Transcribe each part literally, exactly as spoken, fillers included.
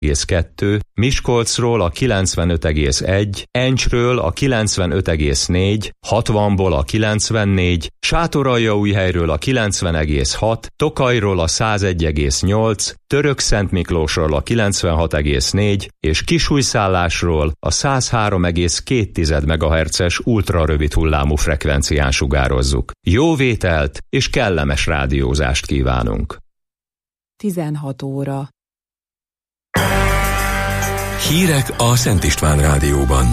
egész kettő, Miskolcról a kilencvenöt egész egy, Encsről a kilencvenöt egész négy, hatvanból a kilencvennégy, Sátoraljaújhelyről a kilencven egész hat, Tokajról a száz egy egész nyolc, Törökszentmiklósról a kilencvenhat egész négy és Kisújszállásról a száz három egész két megahertzes ultrarövid hullámú frekvencián sugározzuk. Jó vételt és kellemes rádiózást kívánunk! tizenhat óra. Hírek a Szent István Rádióban.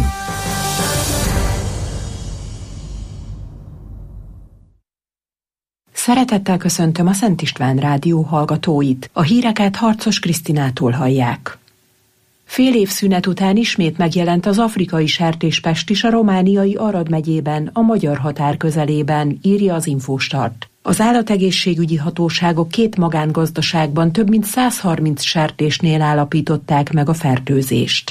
Szeretettel köszöntöm a Szent István Rádió hallgatóit. A híreket Harcos Krisztinától hallják. Fél év szünet után ismét megjelent az afrikai sertéspest is a romániai Arad megyében, a magyar határ közelében, írja az Infostart. Az állategészségügyi hatóságok két magángazdaságban több mint száz harminc sertésnél állapították meg a fertőzést.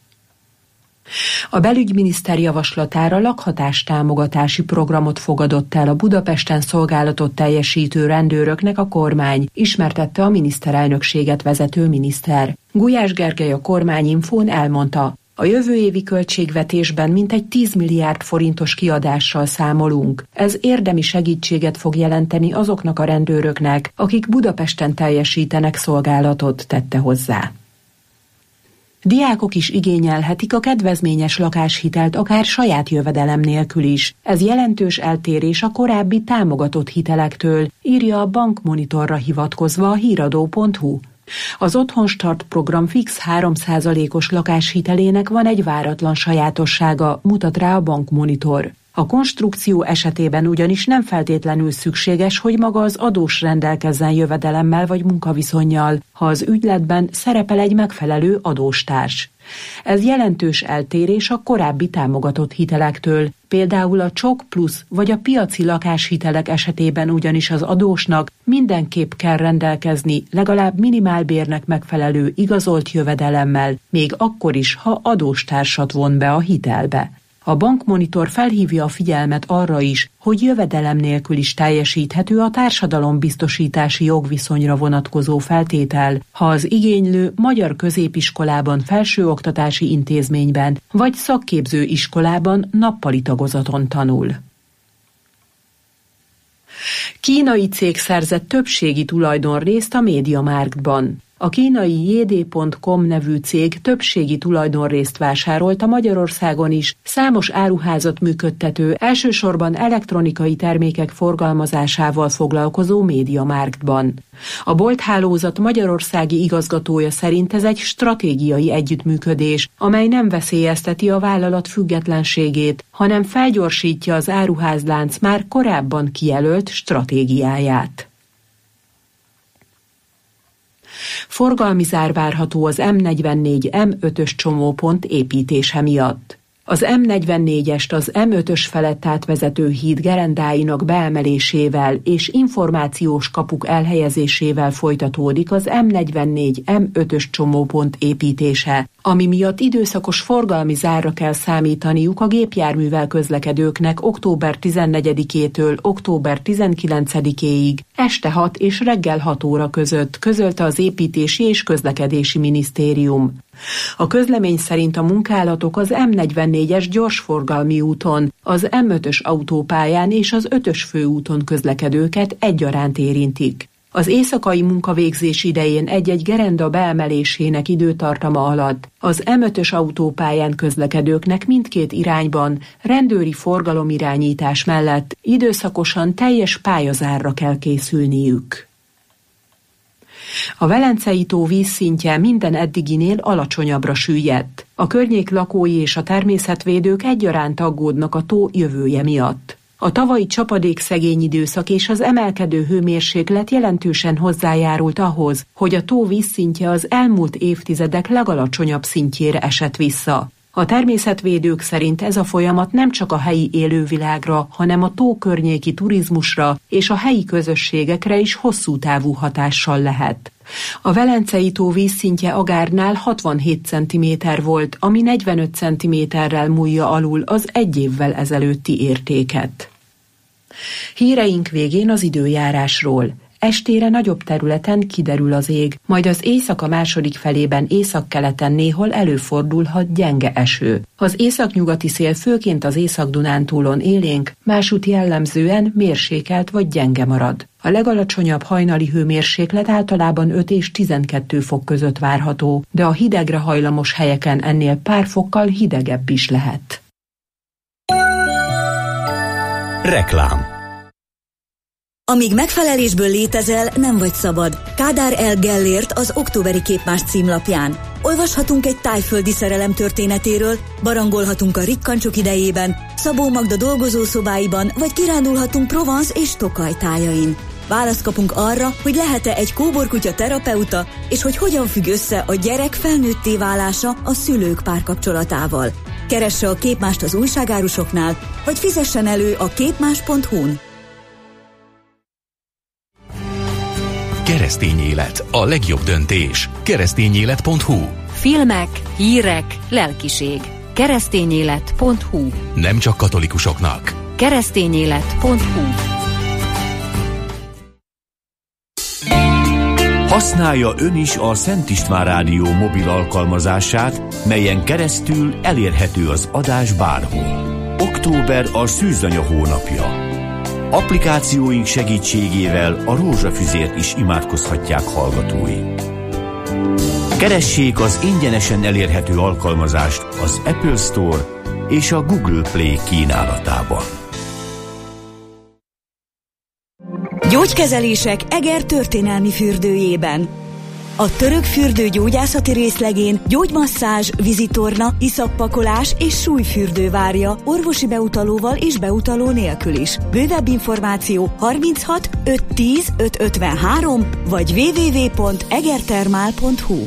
A belügyminiszter javaslatára lakhatástámogatási programot fogadott el a Budapesten szolgálatot teljesítő rendőröknek a kormány, ismertette a miniszterelnökséget vezető miniszter. Gulyás Gergely a Kormányinfón elmondta, a jövő évi költségvetésben mintegy tíz milliárd forintos kiadással számolunk. Ez érdemi segítséget fog jelenteni azoknak a rendőröknek, akik Budapesten teljesítenek szolgálatot, tette hozzá. Diákok is igényelhetik a kedvezményes lakáshitelt akár saját jövedelem nélkül is. Ez jelentős eltérés a korábbi támogatott hitelektől, írja a Bankmonitorra hivatkozva a híradó pont hu. Az Otthonstart program fix három százalékos lakáshitelének van egy váratlan sajátossága, mutat rá a Bankmonitor. A konstrukció esetében ugyanis nem feltétlenül szükséges, hogy maga az adós rendelkezzen jövedelemmel vagy munkaviszonnyal, ha az ügyletben szerepel egy megfelelő adóstárs. Ez jelentős eltérés a korábbi támogatott hitelektől, például a Csok Plusz vagy a piaci lakáshitelek esetében ugyanis az adósnak mindenképp kell rendelkezni legalább minimálbérnek megfelelő igazolt jövedelemmel, még akkor is, ha adóstársat von be a hitelbe. A Bankmonitor felhívja a figyelmet arra is, hogy jövedelem nélkül is teljesíthető a társadalombiztosítási jogviszonyra vonatkozó feltétel, ha az igénylő magyar középiskolában, felsőoktatási intézményben vagy szakképző iskolában nappali tagozaton tanul. Kínai cég szerzett többségi tulajdonrészt a MediaMarktban. A kínai jé dé pont com nevű cég többségi tulajdonrészt vásárolt a Magyarországon is számos áruházat működtető, elsősorban elektronikai termékek forgalmazásával foglalkozó MediaMarktban. A bolthálózat magyarországi igazgatója szerint ez egy stratégiai együttműködés, amely nem veszélyezteti a vállalat függetlenségét, hanem felgyorsítja az áruházlánc már korábban kijelölt stratégiáját. Forgalmi zár várható az em negyvennégy em ötös csomópont építése miatt. Az em negyvennégyest az em ötös felett átvezető híd gerendáinak beemelésével és információs kapuk elhelyezésével folytatódik az em negyvennégy em ötös csomópont építése, ami miatt időszakos forgalmi zárra kell számítaniuk a gépjárművel közlekedőknek október tizennegyedikétől október tizenkilencedikéig este hat és reggel hat óra között, közölte az Építési és Közlekedési Minisztérium. A közlemény szerint a munkálatok az em negyvennégyes gyorsforgalmi úton, az em ötös autópályán és az ötös főúton közlekedőket egyaránt érintik. Az éjszakai munkavégzés idején egy-egy gerenda beemelésének időtartama alatt az em ötös autópályán közlekedőknek mindkét irányban rendőri forgalomirányítás mellett időszakosan teljes pályazárra kell készülniük. A Velencei tó vízszintje minden eddiginél alacsonyabbra süllyedt. A környék lakói és a természetvédők egyaránt aggódnak a tó jövője miatt. A tavalyi csapadékszegény időszak és az emelkedő hőmérséklet jelentősen hozzájárult ahhoz, hogy a tó vízszintje az elmúlt évtizedek legalacsonyabb szintjére esett vissza. A természetvédők szerint ez a folyamat nem csak a helyi élővilágra, hanem a tó környéki turizmusra és a helyi közösségekre is hosszú távú hatással lehet. A Velencei tó vízszintje Agárnál hatvanhét centiméter volt, ami negyvenöt centiméterrel múlja alul az egy évvel ezelőtti értéket. Híreink végén az időjárásról. Estére nagyobb területen kiderül az ég, majd az éjszaka második felében északkeleten néhol előfordulhat gyenge eső. Az északnyugati szél főként az Észak-Dunántúlon élénk, másút jellemzően mérsékelt vagy gyenge marad. A legalacsonyabb hajnali hőmérséklet általában öt és tizenkettő fok között várható, de a hidegre hajlamos helyeken ennél pár fokkal hidegebb is lehet. Reklám. Amíg megfelelésből létezel, nem vagy szabad. Kádár L. Gellért az októberi képmás címlapján. Olvashatunk egy tájföldi szerelem történetéről, barangolhatunk a rikkancsok idejében, Szabó Magda dolgozószobáiban, vagy kirándulhatunk Provence és Tokaj tájain. Választ kapunk arra, hogy lehet-e egy kóborkutya terapeuta, és hogy hogyan függ össze a gyerek felnőtté válása a szülők párkapcsolatával. Keresse a képmást az újságárusoknál, vagy fizessen elő a képmás pont hu-n. Keresztény élet, a legjobb döntés. keresztényélet pont hu. Filmek, hírek, lelkiség. keresztényélet pont hu. Nem csak katolikusoknak. keresztényélet pont hu. Használja ön is a Szent István Rádió mobil alkalmazását, melyen keresztül elérhető az adás bárhol. Október a szűzanya hónapja. Applikációink segítségével a rózsafüzért is imádkozhatják hallgatói. Keressék az ingyenesen elérhető alkalmazást az Apple Store és a Google Play kínálatában. Gyógykezelések Eger történelmi fürdőjében. A török fürdő gyógyászati részlegén gyógymasszázs, vizitorna, iszappakolás és súlyfürdő várja orvosi beutalóval és beutaló nélkül is. Bővebb információ harminchat ötszáz tíz ötszázötvenhárom vagy double-u double-u double-u pont egertermál pont hu.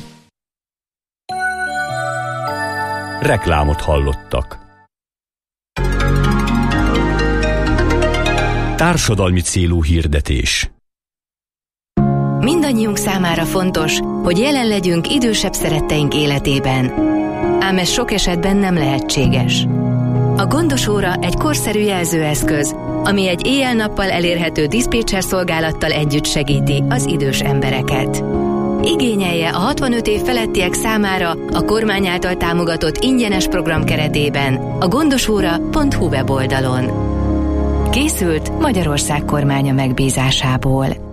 Reklámot hallottak. Társadalmi célú hirdetés. Mindannyiunk számára fontos, hogy jelen legyünk idősebb szeretteink életében. Ám ez sok esetben nem lehetséges. A gondos óra egy korszerű jelzőeszköz, ami egy éjjel-nappal elérhető diszpécser szolgálattal együtt segíti az idős embereket. Igényelje a hatvanöt év felettiek számára a kormány által támogatott ingyenes program keretében a gondosóra pont hu weboldalon. Készült Magyarország kormánya megbízásából.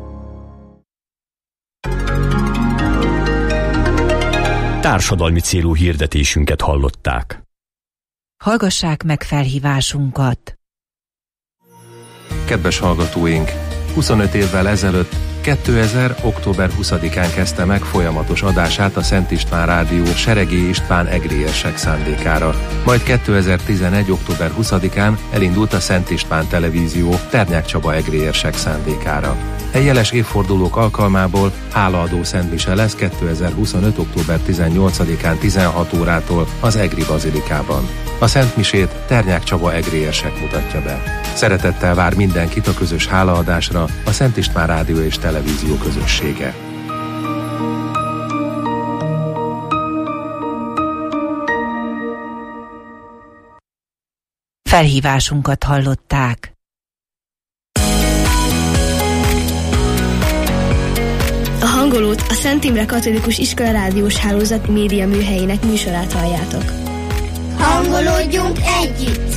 Társadalmi célú hirdetésünket hallották. Hallgassák meg felhívásunkat! Kedves hallgatóink! huszonöt évvel ezelőtt, kétezer. október huszadikán kezdte meg folyamatos adását a Szent István Rádió Seregély István egrélyesek szándékára. Majd kétezer-tizenegy. október huszadikán elindult a Szent István Televízió Ternyák Csaba egrélyesek szándékára. E jeles évfordulók alkalmából hálaadó szentmise lesz kétezer-huszonöt. október tizennyolcadikán tizenhat órától az Egri Bazilikában. A szentmisét Ternyák Csaba egrélyesek mutatja be. Szeretettel vár mindenkit a közös hálaadásra a Szent István Rádió és Televízió közössége. Felhívásunkat hallották. A hangolót a Szent Imre Katolikus Iskola Rádiós Hálózat média műhelyének műsorát halljátok. Hangolódjunk együtt!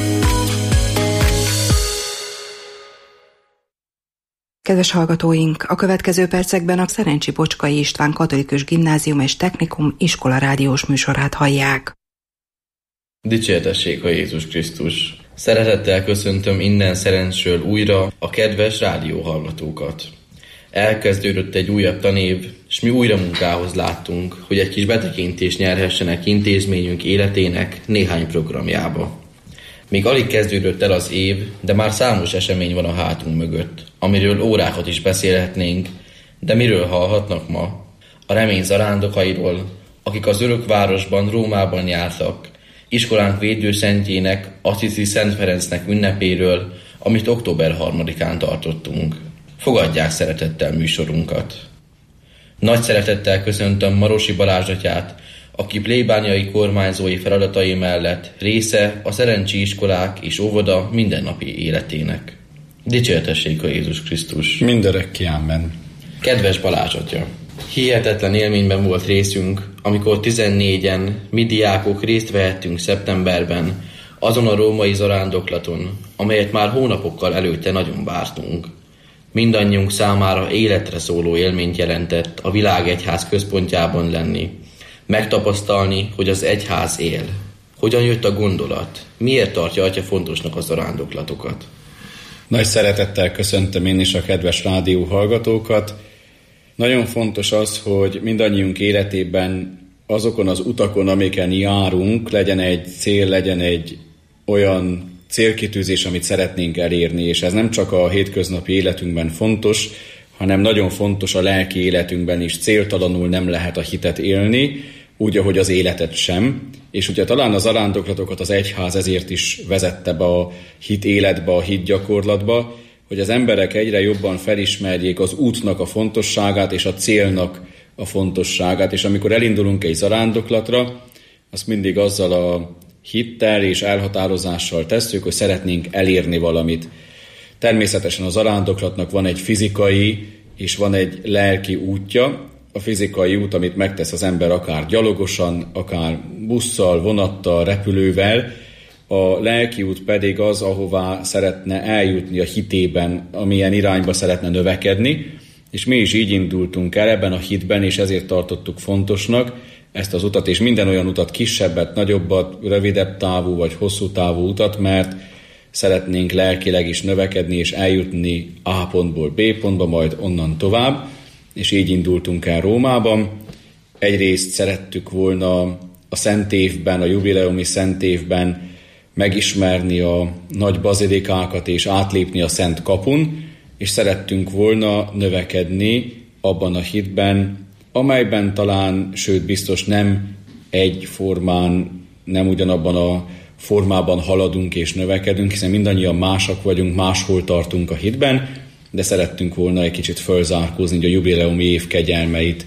Kedves hallgatóink, a következő percekben a Szerencsi Bocskai István Katolikus Gimnázium és Technikum iskola rádiós műsorát hallják. Dicsértessék a Jézus Krisztus! Szeretettel köszöntöm innen Szerencsről újra a kedves rádióhallgatókat. Elkezdődött egy újabb tanév, és mi újra munkához láttunk, hogy egy kis betekintést nyerhessenek intézményünk életének néhány programjába. Még alig kezdődött el az év, de már számos esemény van a hátunk mögött, amiről órákat is beszélhetnénk, de miről hallhatnak ma? A remény zarándokairól, akik az örökvárosban, Rómában jártak, iskolánk védőszentjének, Assisi Szent Ferencnek ünnepéről, amit október harmadikán tartottunk. Fogadják szeretettel műsorunkat. Nagy szeretettel köszöntöm Marosi Balázs atyát, aki plébániai kormányzói feladatai mellett része a szerencsi iskolák és óvoda mindennapi életének. Dicsértessék a Jézus Krisztus. Mindörökké, amen. Kedves Balázs atya! Hihetetlen élményben volt részünk, amikor tizennégyen mi diákok részt vehettünk szeptemberben azon a római zarándoklaton, amelyet már hónapokkal előtte nagyon vártunk. Mindannyiunk számára életre szóló élményt jelentett a világegyház központjában lenni, megtapasztalni, hogy az egyház él. Hogyan jött a gondolat? Miért tartja atya fontosnak a zarándoklatokat? Nagy szeretettel köszöntöm én is a kedves rádió hallgatókat. Nagyon fontos az, hogy mindannyiunk életében azokon az utakon, amiken járunk, legyen egy cél, legyen egy olyan célkitűzés, amit szeretnénk elérni, és ez nem csak a hétköznapi életünkben fontos, hanem nagyon fontos a lelki életünkben is. Céltalanul nem lehet a hitet élni, úgy, ahogy az életet sem. És ugye talán az zarándoklatokat az egyház ezért is vezette be a hit életbe, a hit gyakorlatba, hogy az emberek egyre jobban felismerjék az útnak a fontosságát és a célnak a fontosságát. És amikor elindulunk egy zarándoklatra, azt mindig azzal a hittel és elhatározással tesszük, hogy szeretnénk elérni valamit. Természetesen a zarándoklatnak van egy fizikai és van egy lelki útja. A fizikai út, amit megtesz az ember akár gyalogosan, akár busszal, vonattal, repülővel, a lelki út pedig az, ahová szeretne eljutni a hitében, amilyen irányba szeretne növekedni, és mi is így indultunk el ebben a hitben, és ezért tartottuk fontosnak ezt az utat, és minden olyan utat, kisebbet, nagyobbat, rövidebb távú vagy hosszú távú utat, mert szeretnénk lelkileg is növekedni, és eljutni A pontból B pontba, majd onnan tovább, és így indultunk el Rómában. Egyrészt szerettük volna a Szent Évben, a jubileumi Szent Évben megismerni a nagy bazilikákat és átlépni a Szent Kapun, és szerettünk volna növekedni abban a hitben, amelyben talán, sőt biztos nem egyformán, nem ugyanabban a formában haladunk és növekedünk, hiszen mindannyian másak vagyunk, máshol tartunk a hitben, de szerettünk volna egy kicsit fölzárkózni a jubileumi év kegyelmeit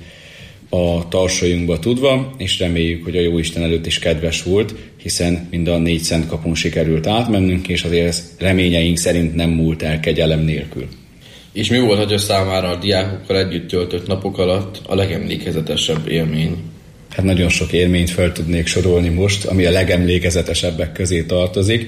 a tarsolyunkba tudva, és reméljük, hogy a Jóisten előtt is kedves volt, hiszen mind a négy Szent Kapun sikerült átmennünk, és azért ez reményeink szerint nem múlt el kegyelem nélkül. És mi volt atya számára a diákokkal együtt töltött napok alatt a legemlékezetesebb élmény? Hát nagyon sok élményt fel tudnék sorolni most, ami a legemlékezetesebbek közé tartozik,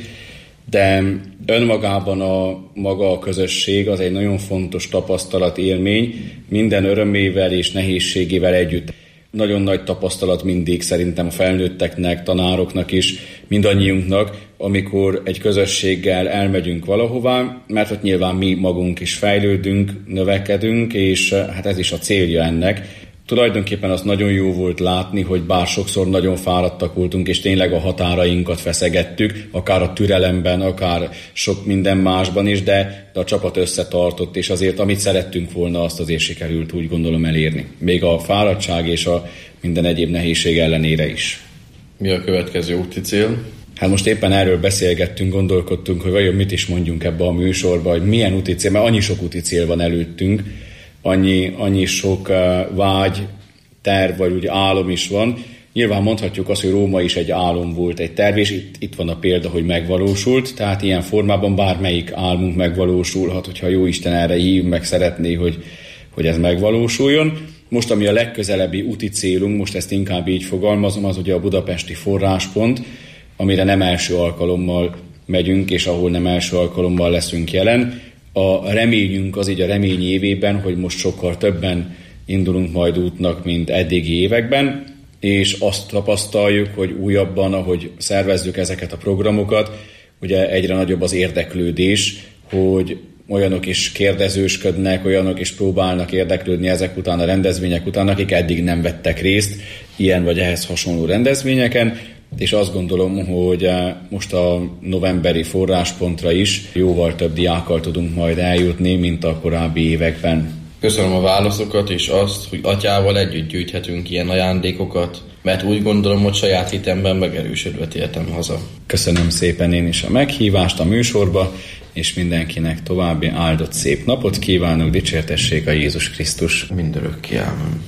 de önmagában a maga a közösség az egy nagyon fontos tapasztalat, élmény, minden örömével és nehézségével együtt. Nagyon nagy tapasztalat mindig szerintem a felnőtteknek, tanároknak is, mindannyiunknak, amikor egy közösséggel elmegyünk valahová, mert ott nyilván mi magunk is fejlődünk, növekedünk, és hát ez is a célja ennek. Tulajdonképpen azt nagyon jó volt látni, hogy bár sokszor nagyon fáradtak voltunk, és tényleg a határainkat feszegettük, akár a türelemben, akár sok minden másban is, de, de a csapat összetartott, és azért amit szerettünk volna, azt azért sikerült úgy gondolom elérni. Még a fáradtság és a minden egyéb nehézség ellenére is. Mi a következő úti cél? Hát most éppen erről beszélgettünk, gondolkodtunk, hogy vajon mit is mondjunk ebbe a műsorba, hogy milyen úti cél, mert annyi sok úti cél van előttünk, Annyi, annyi sok uh, vágy, terv vagy úgy álom is van. Nyilván mondhatjuk azt, hogy Róma is egy álom volt, egy terv, és itt, itt van a példa, hogy megvalósult, tehát ilyen formában bármelyik álmunk megvalósulhat, hogyha Jóisten erre hív, meg szeretné, hogy, hogy ez megvalósuljon. Most, ami a legközelebbi úti célunk, most ezt inkább így fogalmazom, az ugye a budapesti forráspont, amire nem első alkalommal megyünk, és ahol nem első alkalommal leszünk jelen. A reményünk az így a remény évében, hogy most sokkal többen indulunk majd útnak, mint eddigi években, és azt tapasztaljuk, hogy újabban, ahogy szervezzük ezeket a programokat, ugye egyre nagyobb az érdeklődés, hogy olyanok is kérdezősködnek, olyanok is próbálnak érdeklődni ezek után a rendezvények után, akik eddig nem vettek részt ilyen vagy ehhez hasonló rendezvényeken, és azt gondolom, hogy most a novemberi forráspontra is jóval több diákkal tudunk majd eljutni, mint a korábbi években. Köszönöm a válaszokat és azt, hogy atyával együtt gyűjthetünk ilyen ajándékokat, mert úgy gondolom, hogy saját hitemben megerősödve tértem haza. Köszönöm szépen én is a meghívást a műsorba, és mindenkinek további áldott szép napot kívánok, dicsértessék a Jézus Krisztus. Mindörökké, ámen.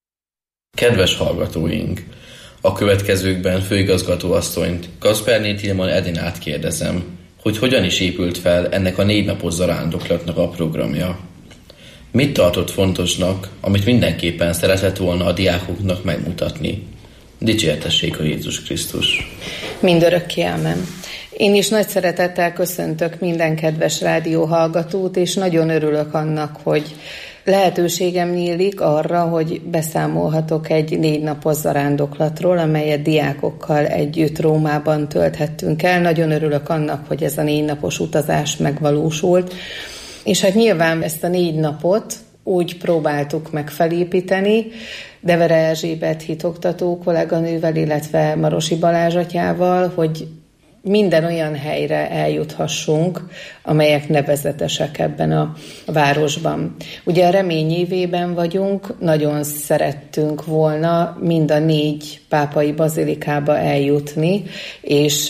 Kedves hallgatóink! A következőkben főigazgatóasszonyt, Kasperné Tilman Edinát kérdezem, hogy hogyan is épült fel ennek a négy napos zarándoklatnak a programja. Mit tartott fontosnak, amit mindenképpen szeretett volna a diákoknak megmutatni? Dicsértessék a Jézus Krisztus! Mindörökké ámen. Én is nagy szeretettel köszöntök minden kedves rádióhallgatót, és nagyon örülök annak, hogy lehetőségem nyílik arra, hogy beszámolhatok egy négy napos zarándoklatról, amelyet diákokkal együtt Rómában tölthettünk el. Nagyon örülök annak, hogy ez a négy napos utazás megvalósult. És hát nyilván ezt a négy napot úgy próbáltuk meg felépíteni, Devere Erzsébet hitoktató kolléganővel, illetve Marosi Balázs atyával, hogy minden olyan helyre eljuthassunk, amelyek nevezetesek ebben a városban. Ugye a remény évében vagyunk, nagyon szerettünk volna mind a négy pápai bazilikába eljutni, és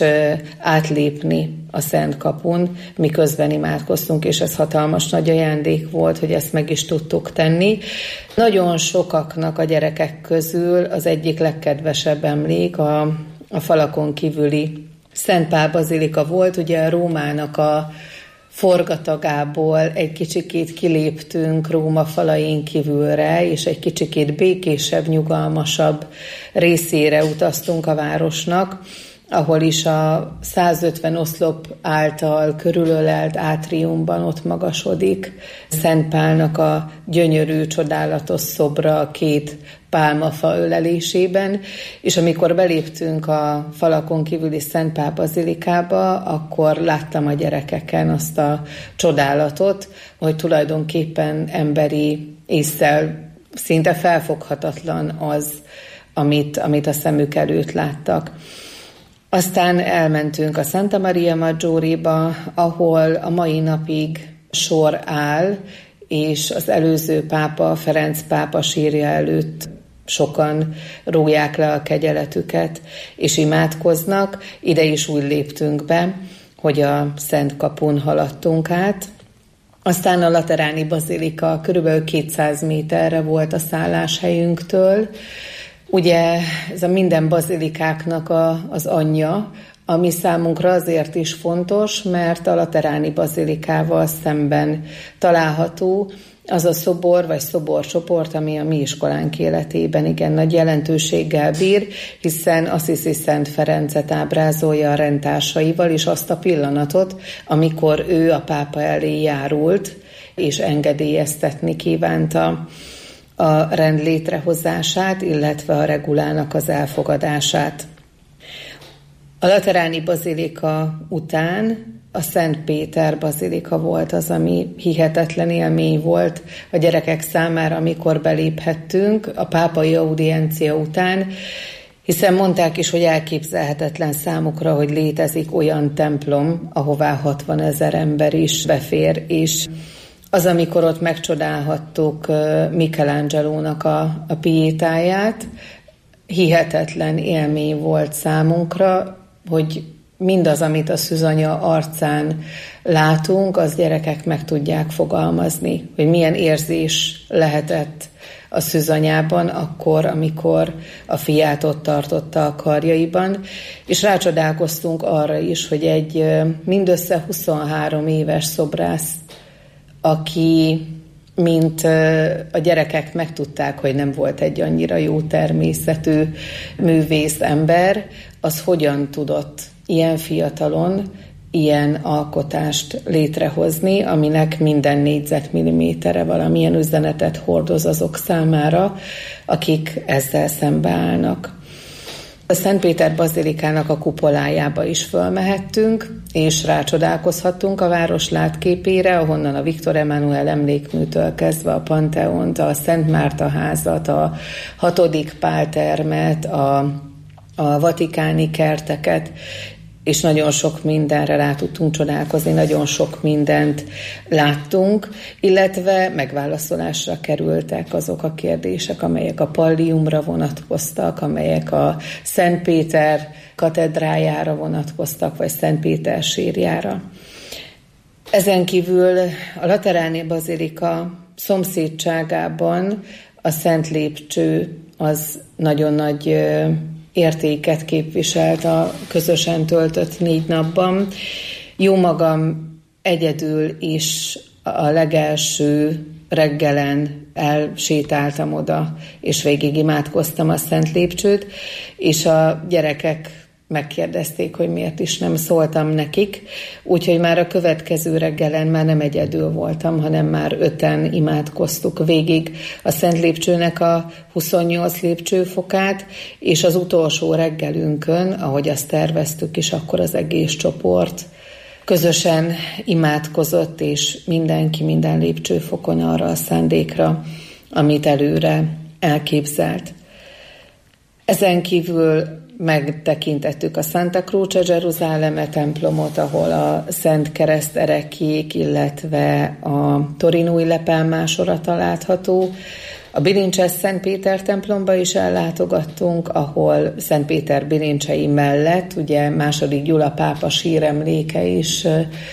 átlépni a Szent Kapun, miközben imádkoztunk, és ez hatalmas nagy ajándék volt, hogy ezt meg is tudtuk tenni. Nagyon sokaknak a gyerekek közül az egyik legkedvesebb emlék a, a falakon kívüli Szent Pál bazilika volt. Ugye a Rómának a forgatagából egy kicsikét kiléptünk Róma falain kívülre, és egy kicsikét békésebb, nyugalmasabb részére utaztunk a városnak, ahol is a százötven oszlop által körülölelt átriumban ott magasodik Szent Pálnak a gyönyörű, csodálatos szobra a két pálmafa ölelésében, és amikor beléptünk a falakon kívüli Szent Pál bazilikába, akkor láttam a gyerekeken azt a csodálatot, hogy tulajdonképpen emberi ésszel szinte felfoghatatlan az, amit, amit a szemük előtt láttak. Aztán elmentünk a Santa Maria Maggiore-ba, ahol a mai napig sor áll, és az előző pápa, Ferenc pápa sírja előtt sokan róják le a kegyeletüket, és imádkoznak. Ide is úgy léptünk be, hogy a Szent Kapun haladtunk át. Aztán a Lateráni bazilika körülbelül kétszáz méterre volt a szálláshelyünktől. Ugye ez a minden bazilikáknak a, az anyja, ami számunkra azért is fontos, mert a Lateráni bazilikával szemben található az a szobor vagy szoborcsoport, ami a mi iskolánk életében igen nagy jelentőséggel bír, hiszen Assisi Szent Ferencet ábrázolja a rendtársaival, és azt a pillanatot, amikor ő a pápa elé járult, és engedélyeztetni kívánta a rend létrehozását, illetve a regulának az elfogadását. A Lateráni bazilika után a Szent Péter bazilika volt az, ami hihetetlen élmény volt a gyerekek számára, amikor beléphettünk a pápai audiencia után, hiszen mondták is, hogy elképzelhetetlen számukra, hogy létezik olyan templom, ahová hatvanezer ember is befér, és az, amikor ott megcsodálhattuk Michelangelo-nak a, a piétáját, hihetetlen élmény volt számunkra, hogy mindaz, amit a szűzanya arcán látunk, az gyerekek meg tudják fogalmazni, hogy milyen érzés lehetett a szűzanyában akkor, amikor a fiát ott tartotta a karjaiban, és rácsodálkoztunk arra is, hogy egy mindössze huszonhárom éves szobrász, aki, mint a gyerekek megtudták, hogy nem volt egy annyira jó természetű művész ember, az hogyan tudott ilyen fiatalon ilyen alkotást létrehozni, aminek minden négyzetmillimétere valamilyen üzenetet hordoz azok számára, akik ezzel szembeállnak. A Szent Péter bazilikának a kupolájába is fölmehettünk, és rácsodálkozhattunk a város látképére, ahonnan a Viktor Emmanuel emlékműtől kezdve a Panteont, a Szent Márta házat, a hatodik Pál termet, a, a vatikáni kerteket, és nagyon sok mindenre rá tudtunk csodálkozni, nagyon sok mindent láttunk, illetve megválaszolásra kerültek azok a kérdések, amelyek a Palliumra vonatkoztak, amelyek a Szent Péter katedrájára vonatkoztak, vagy Szent Péter sírjára. Ezen kívül a Lateráni bazilika szomszédságában a Szent Lépcső az nagyon nagy értéket képviselt a közösen töltött négy napban, Jó magam egyedül is a legelső reggelen elsétáltam oda, és végig imádkoztam a Szent Lépcsőt, és a gyerekek megkérdezték, hogy miért is nem szóltam nekik, úgyhogy már a következő reggelen már nem egyedül voltam, hanem már öten imádkoztuk végig a Szent Lépcsőnek a huszonnyolc lépcsőfokát, és az utolsó reggelünkön, ahogy azt terveztük is, akkor az egész csoport közösen imádkozott, és mindenki minden lépcsőfokon arra a szándékra, amit előre elképzelt. Ezen kívül megtekintettük a Santa Croce Jeruzsáleme templomot, ahol a Szent Kereszt ereklyék, illetve a torinói lepelmásora található. A bilincses Szent Péter templomba is ellátogattunk, ahol Szent Péter bilincsei mellett, ugye második Gyula pápa síremléke is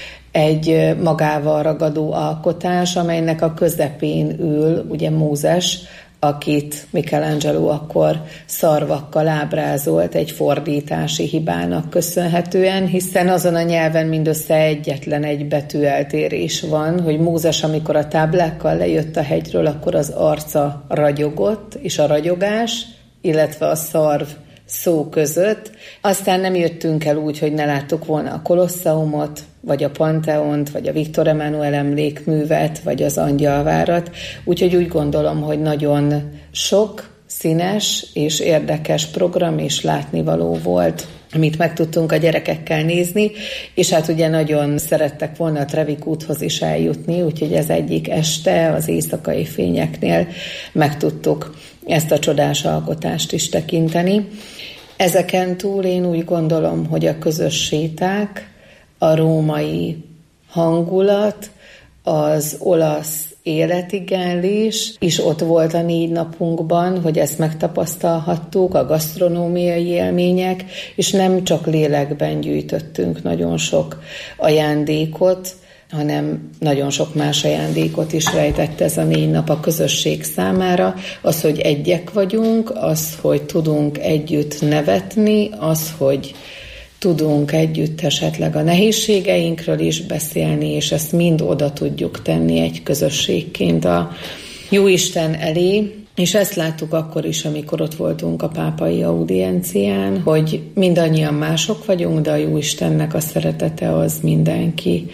egy magával ragadó alkotás, amelynek a közepén ül ugye Mózes, akit Michelangelo akkor szarvakkal ábrázolt egy fordítási hibának köszönhetően, hiszen azon a nyelven mindössze egyetlen egy betűeltérés van, hogy Mózes, amikor a táblákkal lejött a hegyről, akkor az arca ragyogott, és a ragyogás, illetve a szarv szó között. Aztán nem jöttünk el úgy, hogy ne láttuk volna a Kolosseumot, vagy a Panteont, vagy a Viktor Emánuel emlékművet, vagy az Angyalvárat. Úgyhogy úgy gondolom, hogy nagyon sok színes és érdekes program és látnivaló volt, amit meg tudtunk a gyerekekkel nézni, és hát ugye nagyon szerettek volna a Trevik úthoz is eljutni, úgyhogy ez egyik este az éjszakai fényeknél meg tudtuk ezt a csodás alkotást is tekinteni. Ezeken túl én úgy gondolom, hogy a közös séták, a római hangulat, az olasz életigenlés is ott volt a négy napunkban, hogy ezt megtapasztalhattuk, a gasztronómiai élmények, és nem csak lélekben gyűjtöttünk nagyon sok ajándékot, hanem nagyon sok más ajándékot is rejtett ez a négy nap a közösség számára. Az, hogy egyek vagyunk, az, hogy tudunk együtt nevetni, az, hogy tudunk együtt esetleg a nehézségeinkről is beszélni, és ezt mind oda tudjuk tenni egy közösségként a Jóisten elé. És ezt láttuk akkor is, amikor ott voltunk a pápai audiencián, hogy mindannyian mások vagyunk, de a Jóistennek a szeretete az mindenki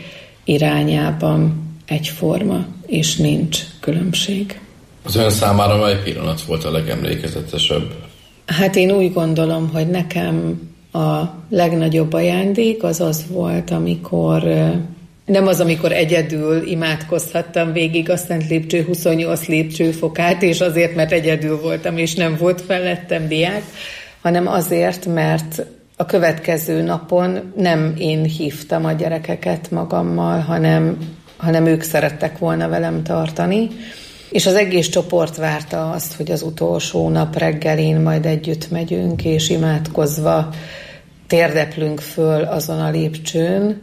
irányában egyforma, és nincs különbség. Az ön számára mely pillanat volt a legemlékezetesebb? Hát én úgy gondolom, hogy nekem a legnagyobb ajándék az az volt, amikor nem az, amikor egyedül imádkozhattam végig a Szent Lépcső huszonnyolc lépcsőfokát, és azért, mert egyedül voltam, és nem volt felettem diák, hanem azért, mert a következő napon nem én hívtam a gyerekeket magammal, hanem, hanem ők szerettek volna velem tartani, és az egész csoport várta azt, hogy az utolsó nap reggelén majd együtt megyünk, és imádkozva térdeplünk föl azon a lépcsőn,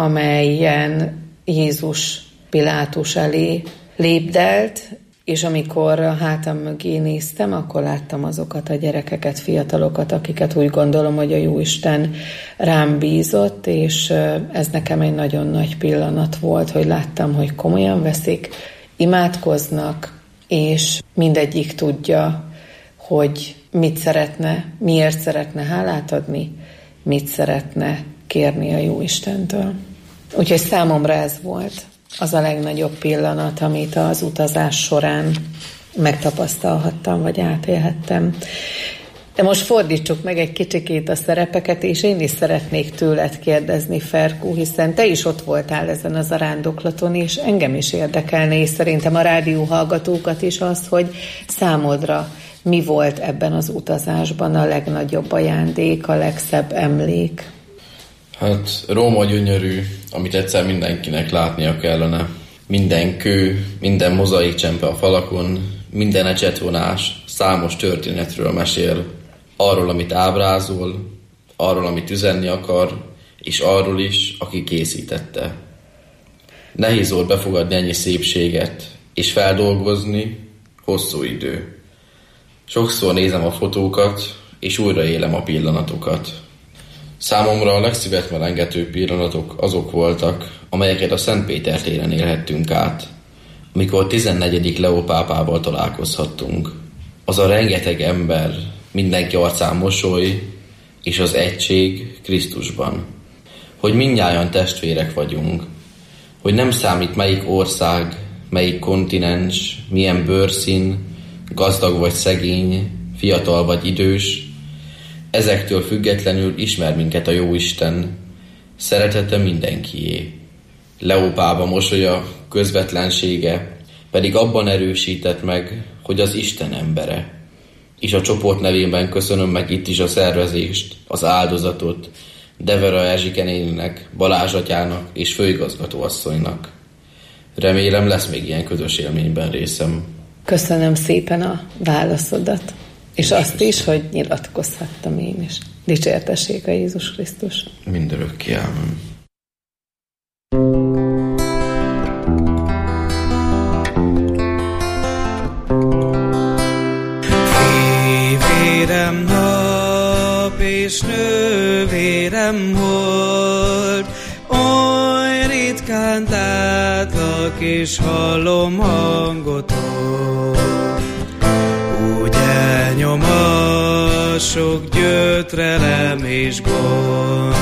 amelyen Jézus Pilátus elé lépdelt, és amikor a hátam mögé néztem, akkor láttam azokat a gyerekeket, fiatalokat, akiket úgy gondolom, hogy a Jóisten rám bízott, és ez nekem egy nagyon nagy pillanat volt, hogy láttam, hogy komolyan veszik, imádkoznak, és mindegyik tudja, hogy mit szeretne, miért szeretne hálát adni, mit szeretne kérni a Jóistentől. Úgyhogy számomra ez volt az a legnagyobb pillanat, amit az utazás során megtapasztalhattam, vagy átélhettem. De most fordítsuk meg egy kicsikét a szerepeket, és én is szeretnék tőled kérdezni, Ferkó, hiszen te is ott voltál ezen a zarándoklaton, és engem is érdekelne, és szerintem a rádióhallgatókat is az, hogy számodra mi volt ebben az utazásban a legnagyobb ajándék, a legszebb emlék? Hát Róma gyönyörű, amit egyszer mindenkinek látnia kellene. Minden kő, minden mozaikcsempe a falakon, minden ecsetvonás számos történetről mesél. Arról, amit ábrázol, arról, amit üzenni akar, és arról is, aki készítette. Nehéz volt befogadni ennyi szépséget, és feldolgozni hosszú idő. Sokszor nézem a fotókat, és újra élem a pillanatokat. Számomra a legszívetmelengetőbb pillanatok azok voltak, amelyeket a Szent Péter téren élhettünk át, amikor tizennegyedik Leó pápával találkozhattunk. Az a rengeteg ember, mindenki arcán mosoly, és az egység Krisztusban. Hogy mindnyájan testvérek vagyunk, hogy nem számít melyik ország, melyik kontinens, milyen bőrszín, gazdag vagy szegény, fiatal vagy idős, ezektől függetlenül ismer minket a Jóisten, szeretete mindenkié. Leó pápa mosolya, közvetlensége pedig abban erősített meg, hogy az Isten embere. És a csoport nevében köszönöm meg itt is a szervezést, az áldozatot, Devera Erzsike néninek, Balázs atyának és főigazgatóasszonynak. Remélem lesz még ilyen közös élményben részem. Köszönöm szépen a válaszodat, és azt is, hogy nyilatkozhattam én is. Dicsértessék a Jézus Krisztus. Mindörökké, ámen. Fivérem nap és nővérem hold, oly ritkán látlak és hallom hangotot. Úgy elnyom a sok gyötrelem és gond,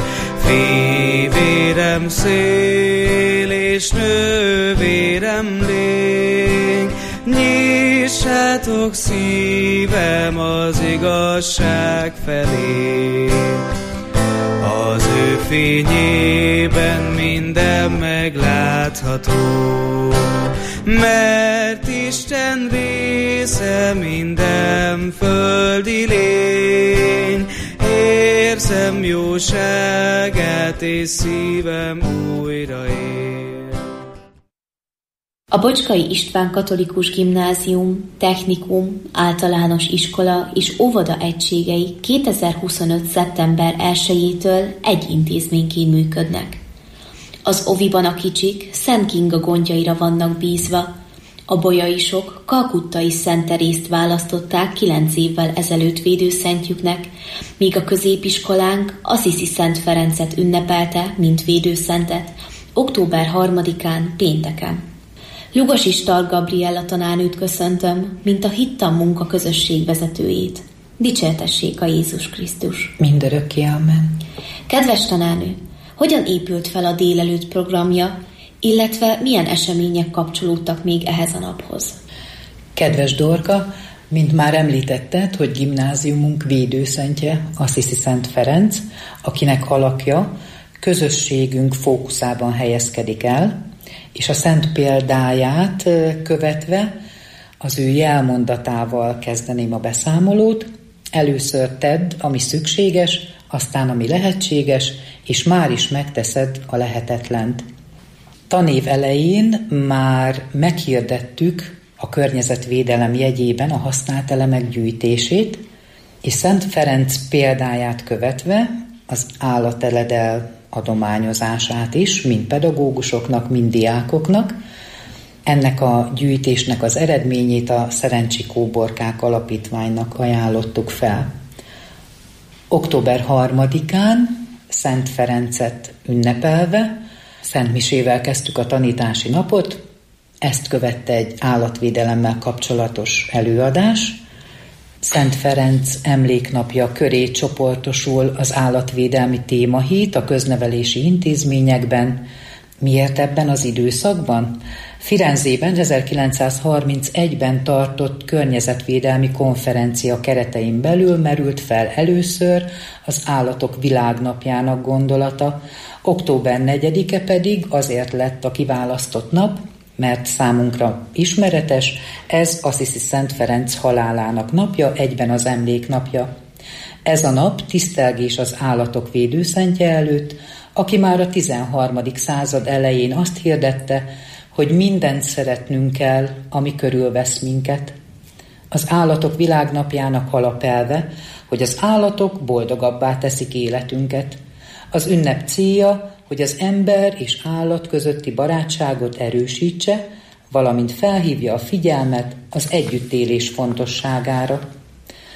fivérem szél és nővérem lény, nyissátok szívem az igazság felé. Az ő fényében minden meglátható, mert Isten része minden földi lény. Érzem jóságát, és szívem újra él. A Bocskai István Katolikus Gimnázium, Technikum, Általános Iskola és Óvoda egységei kétezer-huszonöt. szeptember elsejétől egy intézményként működnek. Az oviban a kicsik Szent Kinga gondjaira vannak bízva, a bolyaisok Kalkuttai Szent Terészt választották kilenc évvel ezelőtt védőszentjüknek, míg a középiskolánk Assisi Szent Ferencet ünnepelte, mint védőszentet, október harmadikán, pénteken. Lugasi Stark Gabriella tanárnőt köszöntöm, mint a Hittan munka közösség vezetőjét. Dicsértessék a Jézus Krisztus. Mindörökké, amen. Kedves tanárnő, hogyan épült fel a délelőtt programja, illetve milyen események kapcsolódtak még ehhez a naphoz? Kedves Dorka, mint már említetted, hogy gimnáziumunk védőszentje Assisi Szent Ferenc, akinek alakja közösségünk fókuszában helyezkedik el, és a szent példáját követve az ő jelmondatával kezdeném a beszámolót. Először tedd, ami szükséges, aztán ami lehetséges, és már is megteszed a lehetetlent. Tanév elején már meghirdettük a környezetvédelem jegyében a használt elemek gyűjtését, és Szent Ferenc példáját követve az állateledel adományozását is, mind pedagógusoknak, mind diákoknak. Ennek a gyűjtésnek az eredményét a Szerencsi Kóborkák Alapítványnak ajánlottuk fel. október harmadikán Szent Ferencet ünnepelve Szent Misével kezdtük a tanítási napot, ezt követte egy állatvédelemmel kapcsolatos előadás. Szent Ferenc emléknapja köré csoportosul az állatvédelmi témahét a köznevelési intézményekben. Miért ebben az időszakban? Firenzében ezerkilencszázharmincegyben tartott környezetvédelmi konferencia keretein belül merült fel először az Állatok Világnapjának gondolata, október negyedike pedig azért lett a kiválasztott nap, mert számunkra ismeretes, ez Assisi Szent Ferenc halálának napja, egyben az emléknapja. Ez a nap tisztelgés az állatok védőszentje előtt, aki már a tizenharmadik század elején azt hirdette, hogy mindent szeretnünk kell, ami körülvesz minket. Az Állatok Világnapjának alapelve, hogy az állatok boldogabbá teszik életünket. Az ünnep célja, hogy az ember és állat közötti barátságot erősítse, valamint felhívja a figyelmet az együttélés fontosságára.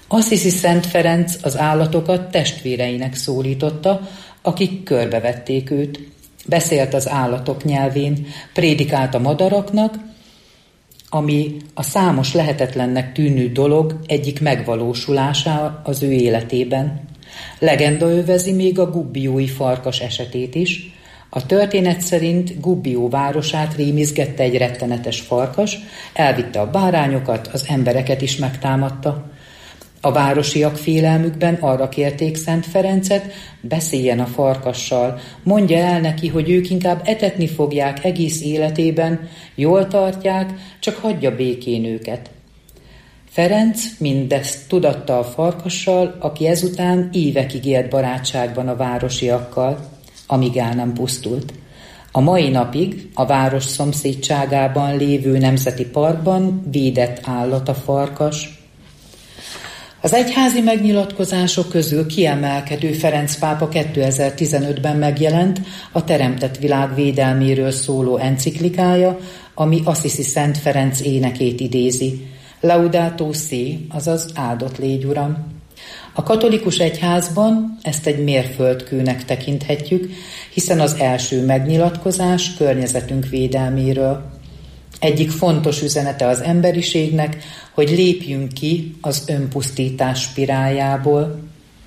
Assisi Szent Ferenc az állatokat testvéreinek szólította, akik körbevették őt. Beszélt az állatok nyelvén, prédikált a madaraknak, ami a számos lehetetlennek tűnő dolog egyik megvalósulása az ő életében. Legenda övezi még a gubbiói farkas esetét is. A történet szerint Gubbio városát rémizgette egy rettenetes farkas, elvitte a bárányokat, az embereket is megtámadta. A városiak félelmükben arra kérték Szent Ferencet, beszéljen a farkassal, mondja el neki, hogy ők inkább etetni fogják egész életében, jól tartják, csak hagyja békén őket. Ferenc mindezt tudatta a farkassal, aki ezután évekig élt barátságban a városiakkal, amíg el nem pusztult. A mai napig a város szomszédságában lévő nemzeti parkban védett állat a farkas. Az egyházi megnyilatkozások közül kiemelkedő Ferenc pápa kétezer-tizenötben megjelent a teremtett világ védelméről szóló enciklikája, ami Assisi Szent Ferenc énekét idézi. Laudato si, azaz áldott légy Uram. A katolikus egyházban ezt egy mérföldkőnek tekinthetjük, hiszen az első megnyilatkozás környezetünk védelméről. Egyik fontos üzenete az emberiségnek, hogy lépjünk ki az önpusztítás spiráljából.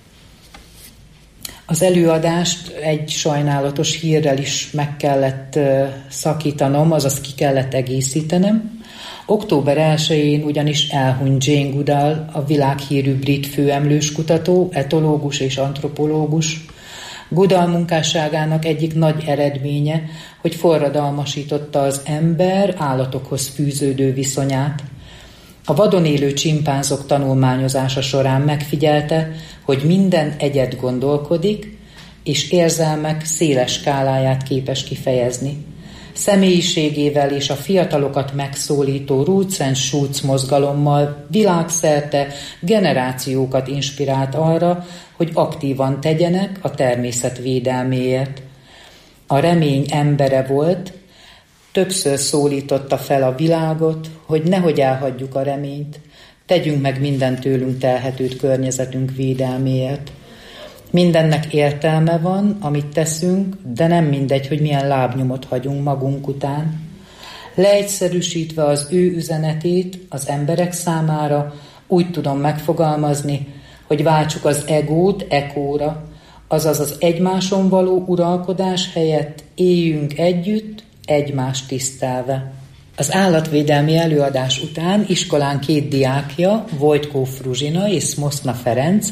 Az előadást egy sajnálatos hírrel is meg kellett szakítanom, azaz ki kellett egészítenem. október elsején ugyanis elhunyt Jane Goodall, a világhírű brit főemlős kutató, etológus és antropológus. Goodall munkásságának egyik nagy eredménye, hogy forradalmasította az ember állatokhoz fűződő viszonyát. A vadon élő csimpánzok tanulmányozása során megfigyelte, hogy minden egyed gondolkodik, és érzelmek széles skáláját képes kifejezni. Személyiségével és a fiatalokat megszólító Roots and Shoots mozgalommal világszerte generációkat inspirált arra, hogy aktívan tegyenek a természet védelméért. A remény embere volt, többször szólította fel a világot, hogy nehogy elhagyjuk a reményt, tegyünk meg minden tőlünk telhetőt környezetünk védelméért. Mindennek értelme van, amit teszünk, de nem mindegy, hogy milyen lábnyomot hagyunk magunk után. Leegyszerűsítve az ő üzenetét az emberek számára úgy tudom megfogalmazni, hogy váltsuk az egót ekóra, azaz az egymáson való uralkodás helyett éljünk együtt, egymást tisztelve. Az állatvédelmi előadás után iskolán két diákja, Vojtko Fruzsina és Szmoszna Ferenc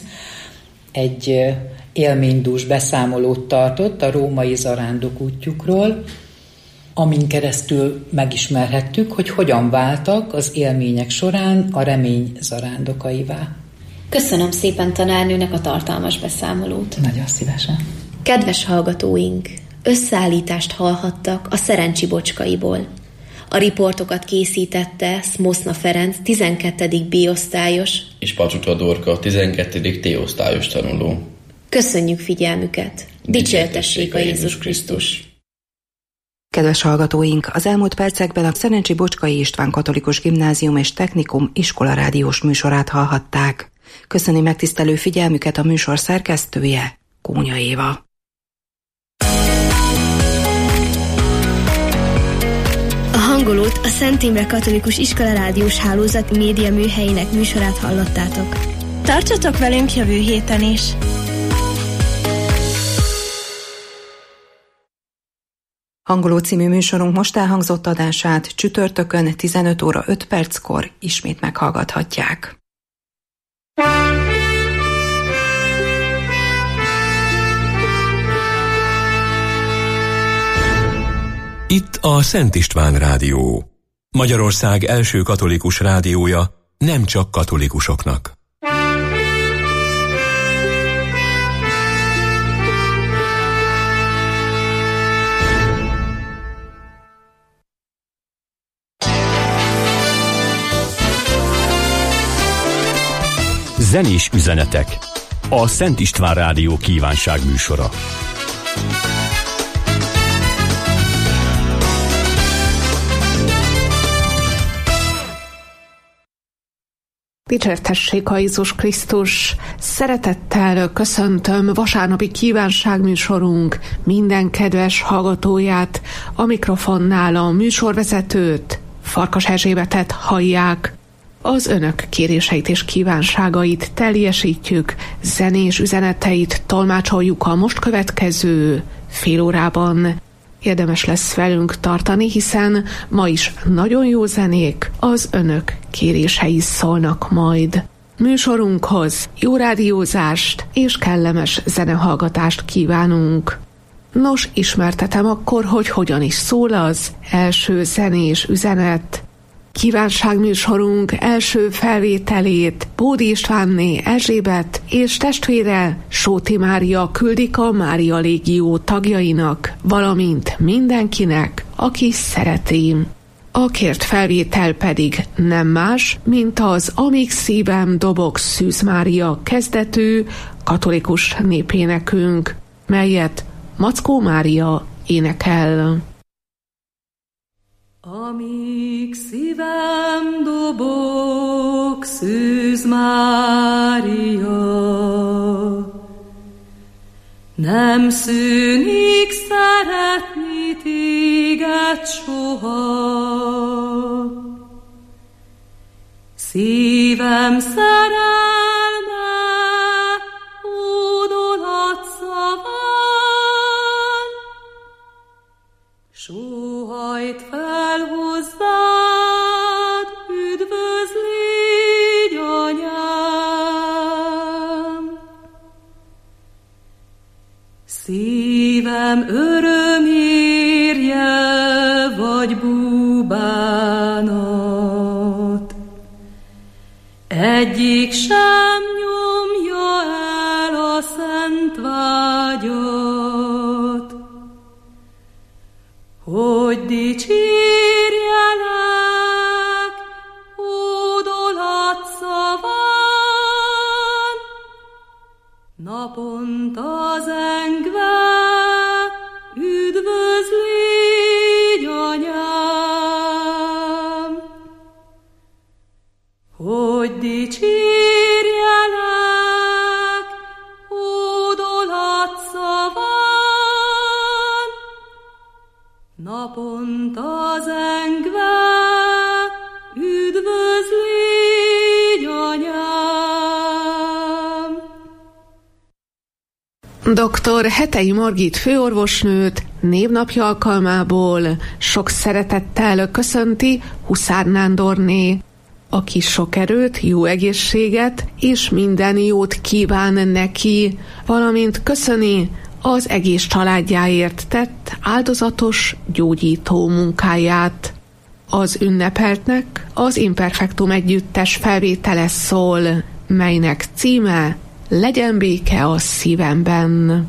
egy élménydús beszámolót tartott a római zarándok útjukról, amin keresztül megismerhettük, hogy hogyan váltak az élmények során a remény zarándokaivá. Köszönöm szépen tanárnőnek a tartalmas beszámolót. Nagyon szívesen. Kedves hallgatóink, összeállítást hallhattak a Szerencsi Bocskaiból. A riportokat készítette Szmoszna Ferenc, tizenkettedik B-osztályos, és Pacsuta Dorka, tizenkettedik T-osztályos tanuló. Köszönjük figyelmüket! Dicsértessék a Jézus Krisztus! Kedves hallgatóink, az elmúlt percekben a Szerencsi Bocskai István Katolikus Gimnázium és Technikum iskola rádiós műsorát hallhatták. Köszöni megtisztelő figyelmüket a műsor szerkesztője, Kónya Éva. A hangolót a Szent Imre Katolikus Iskola Rádiós Hálózat média műhelyének műsorát hallottátok. Tartsatok velünk jövő héten is! Hangoló című műsorunk most elhangzott adását csütörtökön tizenöt óra öt perckor ismét meghallgathatják. Itt a Szent István Rádió. Magyarország első katolikus rádiója, nem csak katolikusoknak. Zenés üzenetek. A Szent István Rádió kívánság műsora. Dicsértessék a Jézus Krisztus! Szeretettel köszöntöm vasárnapi kívánságműsorunk minden kedves hallgatóját, a mikrofonnál a műsorvezetőt, Farkas Erzsébetet hallják. Az önök kéréseit és kívánságait teljesítjük, zenés üzeneteit tolmácsoljuk a most következő fél órában. Érdemes lesz velünk tartani, hiszen ma is nagyon jó zenék, az önök kérései szólnak majd. Műsorunkhoz jó rádiózást és kellemes zenehallgatást kívánunk. Nos, ismertetem akkor, hogy hogyan is szól az első zenés üzenet. Kívánságműsorunk első felvételét Bódi Istvánné Erzsébet és testvére Sóti Mária küldik a Mária Légió tagjainak, valamint mindenkinek, aki szereti. A kért felvétel pedig nem más, mint az Amíg szívem dobog Szűz Mária kezdetű katolikus népénekünk, melyet Mackó Mária énekel. Amíg szívem dobog, Szűz Mária, nem szűnik szeretni téged soha. Szívem szerelme hódolat szaván, sóhajt fel hozzád, üdvözl, légy anyám. Szívem örömérje vagy búbánat, egyik sem nyomja el a szent vágyat, hogy dicsérjelek hódolat szaván, naponta zengve, üdvözl, légy anyám, hogy dicsérjelek hódolat szaván, naponta zengve, üdvözl, légy anyám. doktor Hetei Margit főorvosnőt névnapja alkalmából sok szeretettel köszönti Huszár Nándorné, aki sok erőt, jó egészséget és minden jót kíván neki, valamint köszöni az egész családjáért tett áldozatos gyógyító munkáját. Az ünnepeltnek az Imperfektum együttes felvétele szól, melynek címe Legyen béke a szívemben.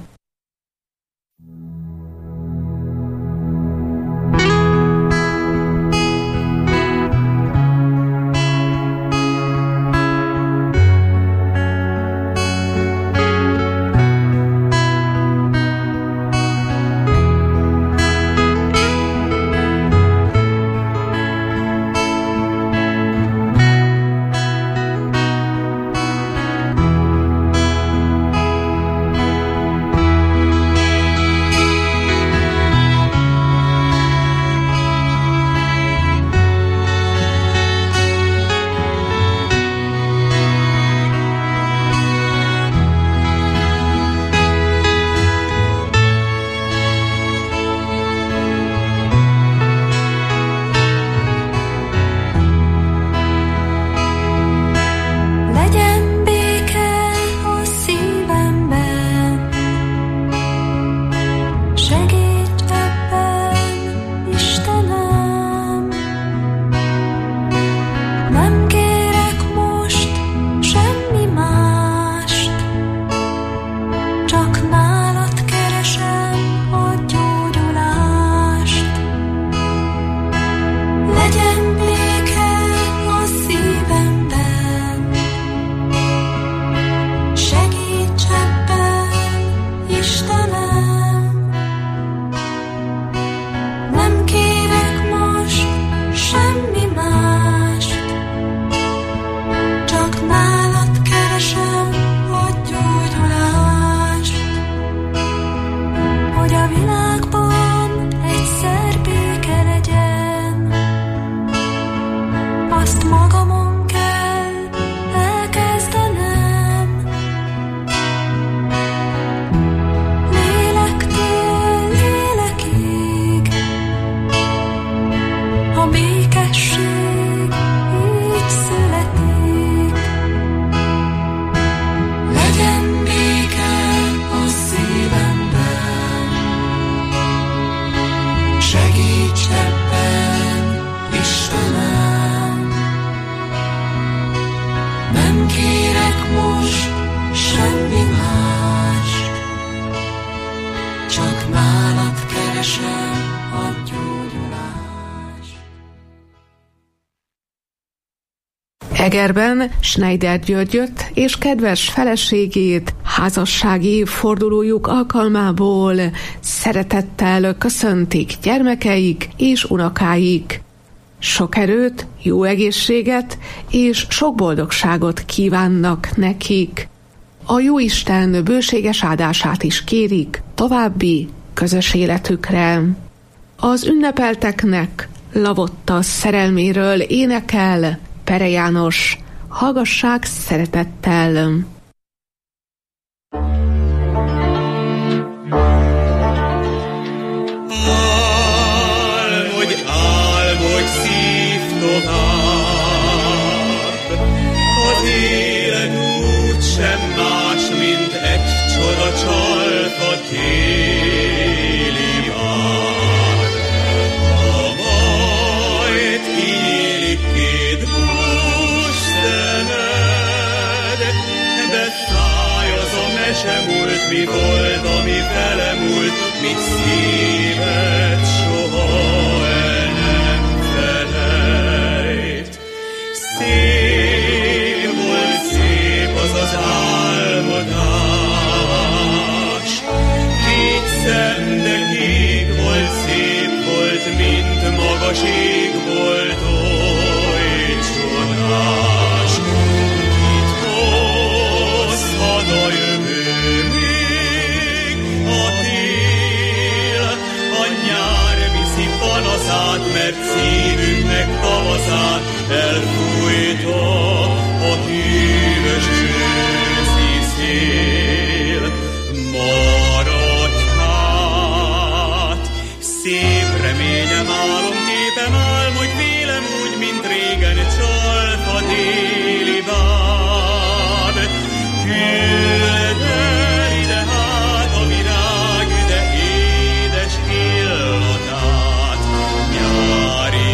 semmi más, csak nálad keresem a gyógyulás. Egerben Schneider Györgyöt és kedves feleségét házassági évfordulójuk alkalmából szeretettel köszöntik gyermekeik és unokáik. Sok erőt, jó egészséget és sok boldogságot kívánnak nekik. A Jóisten bőséges áldását is kérik további közös életükre. Az ünnepelteknek Lavotta szerelméről énekel Pere János. Hallgassák szeretettel! Álmodj, álmodj szív tovább, az élet úgy sem más, mint egy csoda csalfa téli vár. Ha majd kinyílik két bús szemed, beszáll az a mese múlt, mi volt, ami vele múlt, mit szíved soha el nem felejt. Szép volt, szép az az álmodás, két szem, de kék volt, szép volt, mint magas ég volt, oly csodás. Mit hozhat a jövő még, a tél, a nyár viszi panaszát, mert szívünknek tavaszát elfújta a hűvös őszi szél. Maradj hát, szép reményem, álomképem, álmodj vélem úgy, mint régen csalfa téli báb. Küld el ide hát a virág üde édes illatát, nyári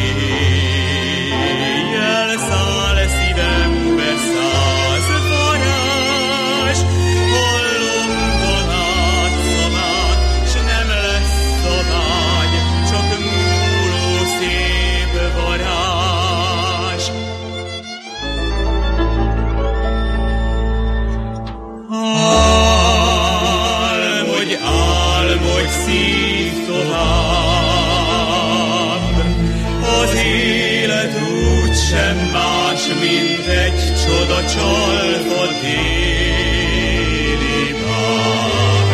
éjjel száll szívembe száz varázs. Hallom vonát szavát, s nem lesz szabány, csak múló szép varázs. Álmodj, álmodj szív tovább, az élet úgy sem más, mint egy csoda csalfa téli báb.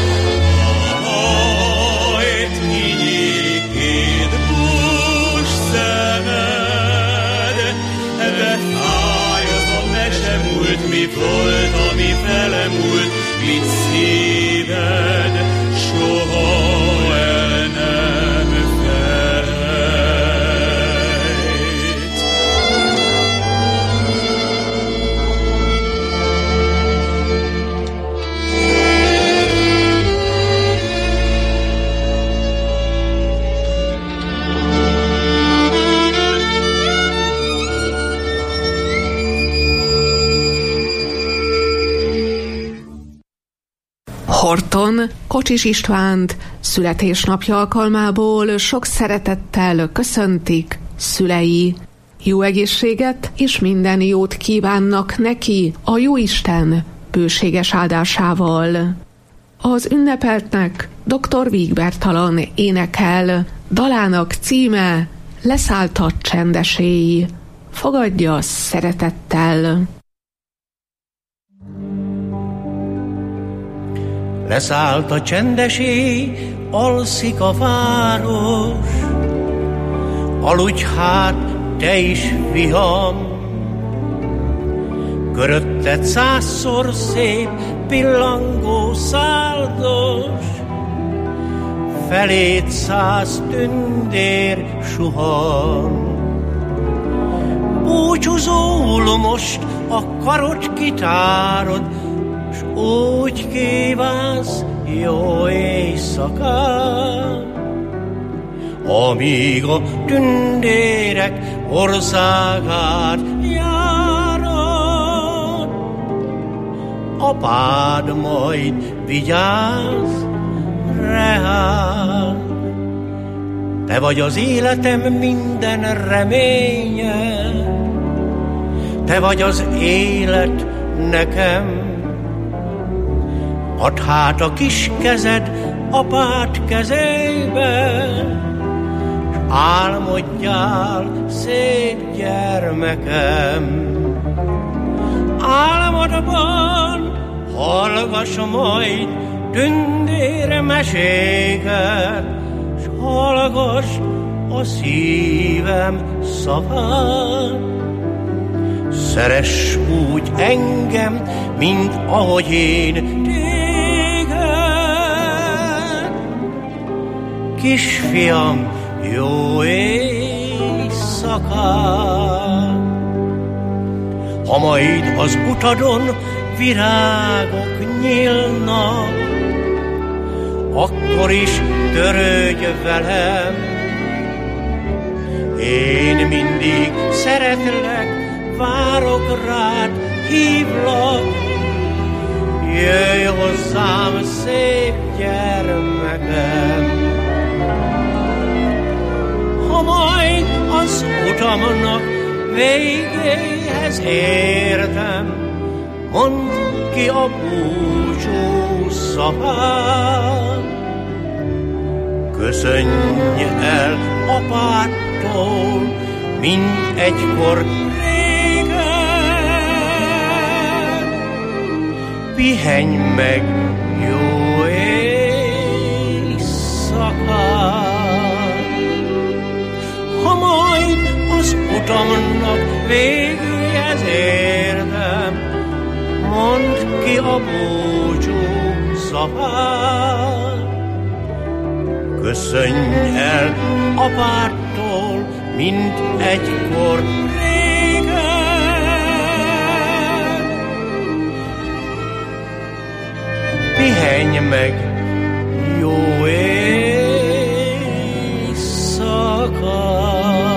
Majd kinyílik két bús szemed, befáj az a mese múlt, mi volt, ami vele múlt, mit szíved soha el nem felejt. Horton Kocsis Istvánt születésnapja alkalmából sok szeretettel köszöntik szülei. Jó egészséget és minden jót kívánnak neki a Jóisten bőséges áldásával. Az ünnepeltnek doktor Vígbertalan énekel, dalának címe Leszállt a csendes éj. Fogadja szeretettel! Leszállt a csendes éj, alszik a város, aludj hát te is, viham, körötted százszor szép, pillangó száldos, felét száz tündér suhan. Búcsúzol most a karocskitárod, s úgy kívánsz jó éjszakát, amíg a tündérek országát járod. apád majd vigyáz reád. Te vagy az életem minden reménye, te vagy az élet nekem. Add hát a kis kezed apád kezébe, s álmodjál, szép gyermekem. Álmodban hallgass majd tündér meséket, s hallgass a szívem szavát. Szeress úgy engem, mint ahogy én téged. Kisfiam, jó éjszakát! Ha majd az utadon virágok nyílnak, akkor is törődj velem. Én mindig szeretlek, várok rád, hívlak. Jöjj hozzám, szép gyermekem. Ha majd az utamnak végéhez értem, mondd ki a búcsú szavát. Köszönj el apádtól, mint egykor régen. Pihenj meg, jó éjszakát. Ha majd az utamnak végéhez értem, mondd ki a búcsú szavát. Köszönj el apádtól, mint egykor régen. Pihenj meg, jó éjszakát.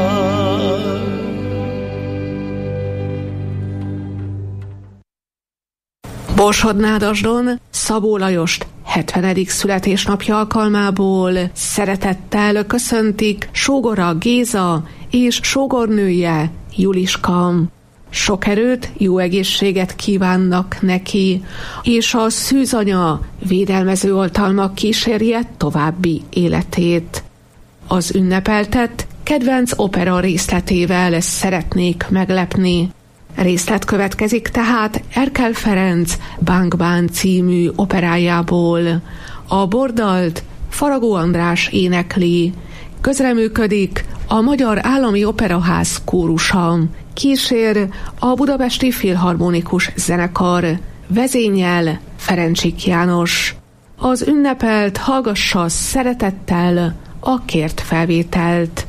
Borsod-Nádasdon Szabó Lajost hetvenedik születésnapja alkalmából szeretettel köszöntik sógora Géza és sógornője Juliska. Sok erőt, jó egészséget kívánnak neki, és a szűzanya védelmező oltalmak kísérje további életét. Az ünnepeltet kedvenc opera részletével szeretnék meglepni. Részlet következik tehát Erkel Ferenc Bánk-bán című operájából. A bordalt Faragó András énekli. Közreműködik a Magyar Állami Operaház kórusa. Kísér a Budapesti Filharmonikus Zenekar. Vezényel Ferencsik János. Az ünnepelt hallgassa szeretettel a kért felvételt.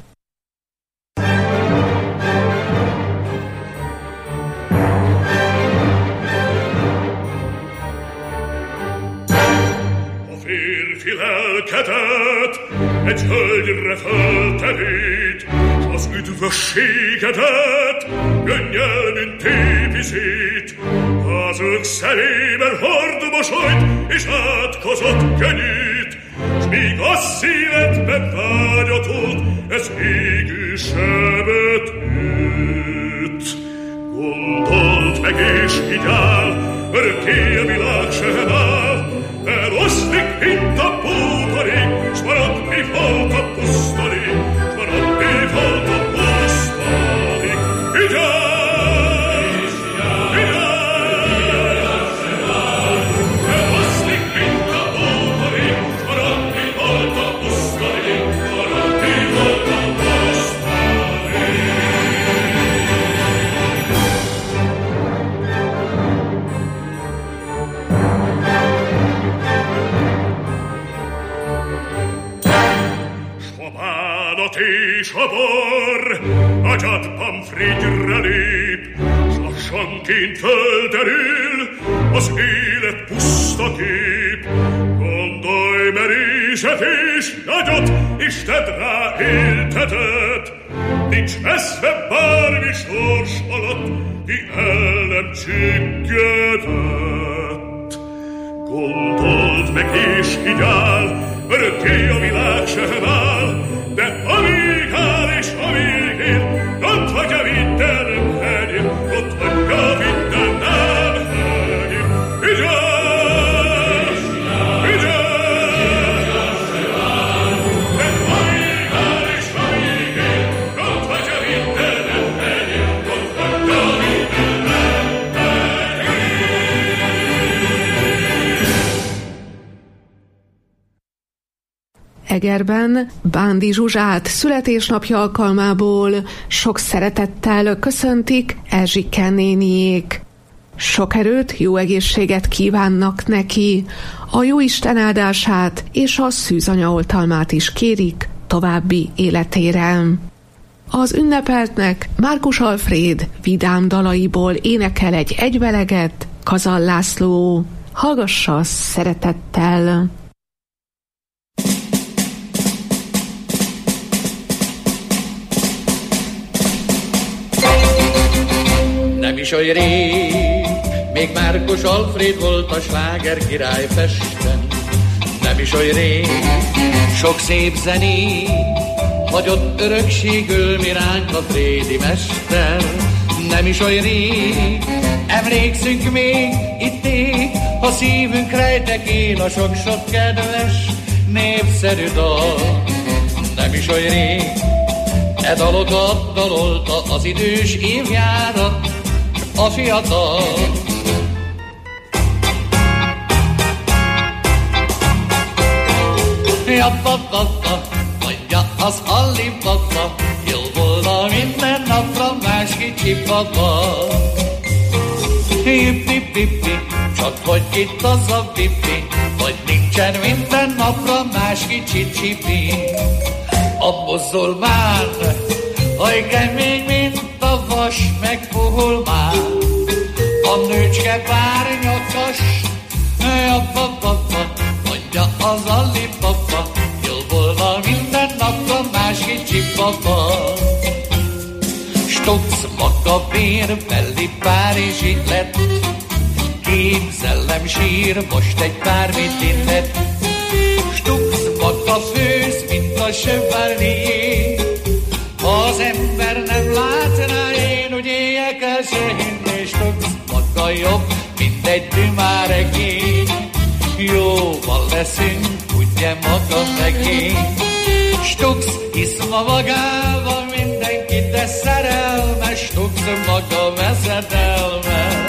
Lelkedet egy hölgyre fölterít, s az üdvösségedet könnyel, mint tépizít. Az ők szemében hord mosolyt és átkozott könnyít, s míg a szívedben vágyatot, ez égő sebet üt. Gondold meg és higgyál, örökké a világ sem áll, eloszlik, mint a bútorék, s maradni volt a pusztalék, s maradni volt a pusztalék. Vigyázz! Vigyázz! Eloszlik, mint a bútorék, s maradni volt a pusztalék, s maradni volt a pusztalék. És a bor agyadban frigyre lép, s lassanként földerül az élet puszta kép. Gondolj merészet és nagyot, és tedd rá éltetet, nincs messze bármi sors alatt, ki el nem csüggedett. Gondold meg és higgyál, örökké a világ sem áll, de amíg áll és amíg él, ott hagyja minden nem hegyén, ott hagyja minden nem hegyén. Higgyál! Higgyál! De amíg áll és amíg él, ott hagyja minden nem hegyén, ott hagyja minden nem Egerben Bándi Zsuzsát születésnapja alkalmából sok szeretettel köszöntik Erzsike néniék. Sok erőt, jó egészséget kívánnak neki, a jóisten áldását és a szűzanya oltalmát is kérik további életére. Az ünnepeltnek Márkus Alfréd vidám dalaiból énekel egy egybeleget Kazal László. Hallgassa szeretettel! Nem is oly rég, még Márkus Alfréd volt a sláger király Pesten. Nem is oly rég, sok szép zené hagyott örökségül mi ránk a frédi mester. Nem is oly rég, emlékszünk még itt ég, a szívünk rejtekén a sok-sok kedves népszerű dal. Nem is oly rég, e dalokat dalolta az idős évjárat a fiatal. Jappa-pappa, mondja az Alli-pappa, jó volna minden napra más kicsi papa. Hippi-pippi, csak hogy itt az a pippi, hogy nincsen minden napra más kicsi csipi. A muzulmán, hogy kemény, mint a vas, megpuhul már. A nőcske pár nyakas, jappa-pappa, mondja az Alli-pappa, jól volna minden napra más kicsi papa. Stutz, makabér, belli párizsi lett, képzellem sír, most egy pár mit illet. Stutz, makafőz, mint a chevalier, ha az ember nem látná, én úgy éjjel kell se hinni. Stutz, maga jobb, mint egy dümáregény, jóval leszünk, ugye maga megény. Stutz, hisz ma magával mindenki, de szerelmes, Stutz maga veszedelmes.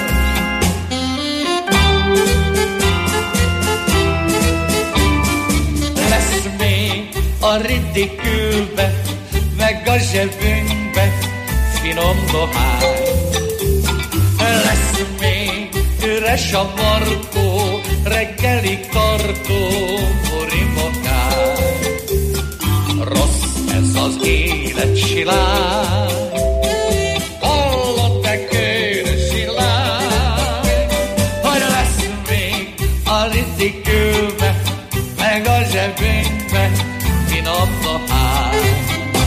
Lesz még a ridikülbe, meg a zsebünkbe finom dohány. Lesz még üres a markó, reggeli tartó, morimokán. Rossz ez az élet silány, hallott te kőrösi lány, hogy lesz még a ridikülbe, meg a zsebünkbe finom dohány.